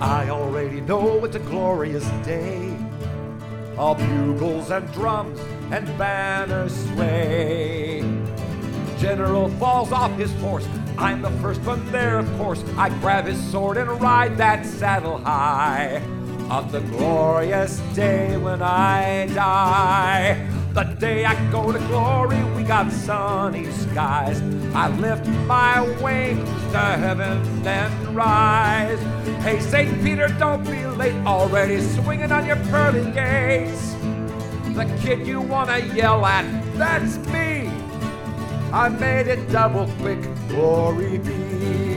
I already know it's a glorious day. All bugles and drums and banners sway. General falls off his horse. I'm the first one there, of course. I grab his sword and ride that saddle high. On the glorious day when I die, the day I go to glory, we got sunny skies. I lift my wings to heaven and rise. Hey, St. Peter, don't be late, already swinging on your pearly gates. The kid you wanna yell at, that's me. I made it double quick, glory be.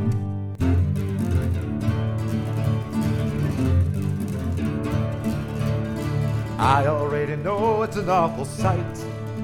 I already know it's an awful sight.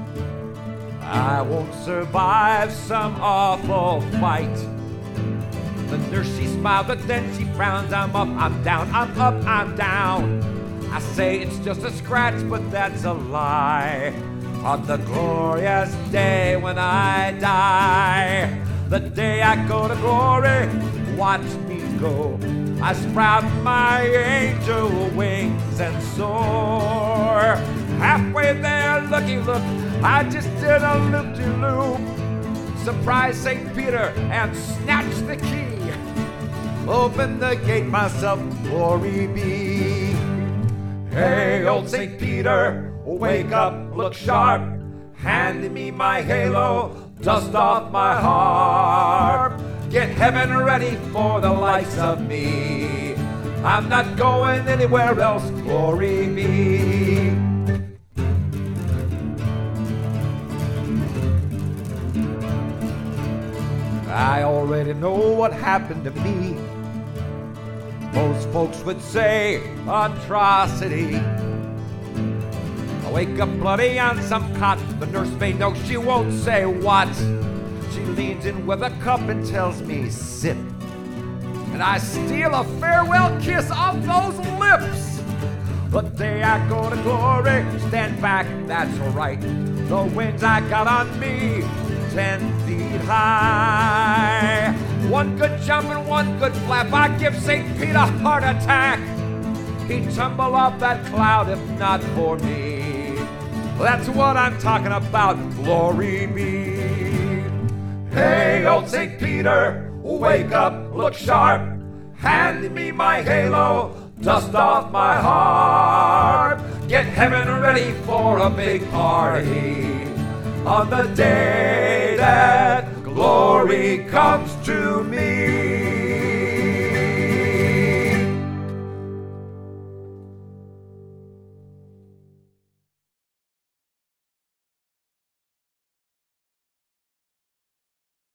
I won't survive some awful fight. The nurse, she smiled, but then she frowns. I'm up, I'm down, I'm up, I'm down. I say it's just a scratch, but that's a lie. On the glorious day when I die, the day I go to glory, watch me go. I sprout my angel wings and soar. Halfway there, looky look, I just did a loop-de-loop. Surprise St. Peter and snatch the key. Open the gate myself, glory be. Hey, old St. Peter, wake up, look sharp. Hand me my halo, dust off my harp. Get heaven ready for the likes of me. I'm not going anywhere else, glory be. I already know what happened to me. Most folks would say atrocity. I wake up bloody on some cot. The nursemaid knows she won't say what. She leans in with a cup and tells me, sip. And I steal a farewell kiss off those lips. The day I go to glory, stand back, that's alright. The wings I got on me, 10 feet high. One good jump and one good flap, I give St. Pete a heart attack. He'd tumble off that cloud if not for me. That's what I'm talking about, glory be. Hey, old St. Peter, wake up, look sharp. Hand me my halo, dust off my harp. Get heaven ready for a big party on the day that glory comes to me.